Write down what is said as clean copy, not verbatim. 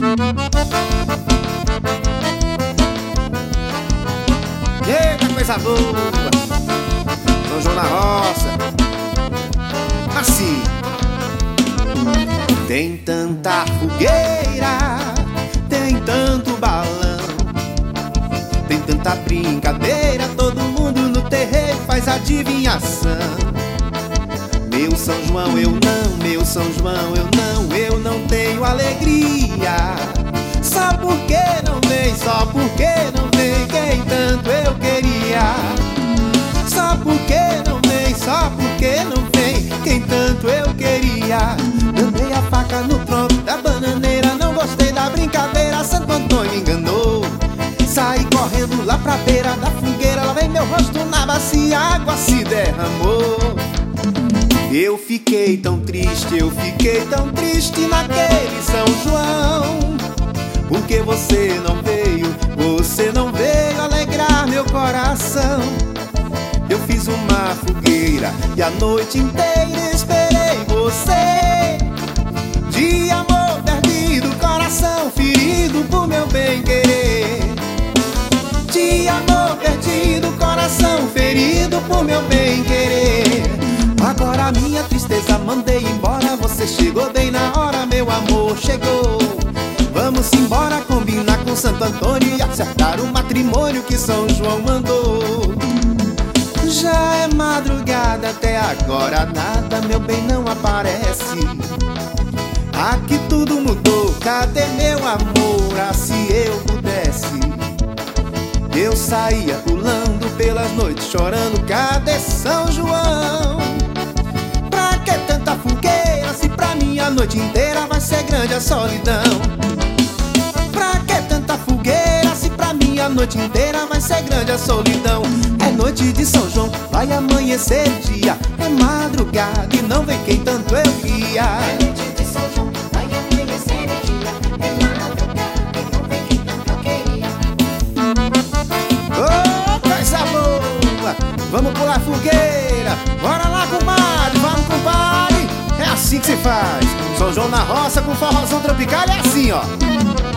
Eita, coisa boa! São João na roça. Assim. Tem tanta fogueira, tem tanto balão, tem tanta brincadeira, todo mundo no terreiro faz adivinhação. Meu São João eu não, meu São João eu não tenho alegria. Só porque não vem, só porque não vem quem tanto eu queria. Só porque não vem, só porque não vem quem tanto eu queria. Dei a faca no tronco da bananeira, não gostei da brincadeira, Santo Antônio me enganou. Saí correndo lá pra beira da fogueira, lavei meu rosto na bacia, a água se derramou. Eu fiquei tão triste, eu fiquei tão triste naquele São João. Porque você não veio alegrar meu coração. Eu fiz uma fogueira e a noite inteira esperei você. De amor perdido, coração ferido por meu bem-querer. De amor perdido, coração ferido por meu bem-querer. Agora minha tristeza mandei embora, você chegou bem na hora, meu amor chegou. Vamos embora combinar com Santo Antônio e acertar o matrimônio que São João mandou. Já é madrugada, até agora nada, meu bem, não aparece. Aqui tudo mudou, cadê meu amor? Ah, se eu pudesse, eu saía pulando pelas noites chorando, cadê São João? Pra que tanta fogueira, se pra mim a noite inteira vai ser grande a solidão? Pra que tanta fogueira, se pra mim a noite inteira vai ser grande a solidão? É noite de São João, vai amanhecer dia, é madrugada e não vem quem tanto eu queria. É noite de São João, vai amanhecer dia, é madrugada e não vem quem tanto eu queria. Ô, coisa boa! Vamos pular fogueira, bora lá, compadre, vamos, compadre! É assim que se faz. São João na roça com forrozão tropical é assim, ó.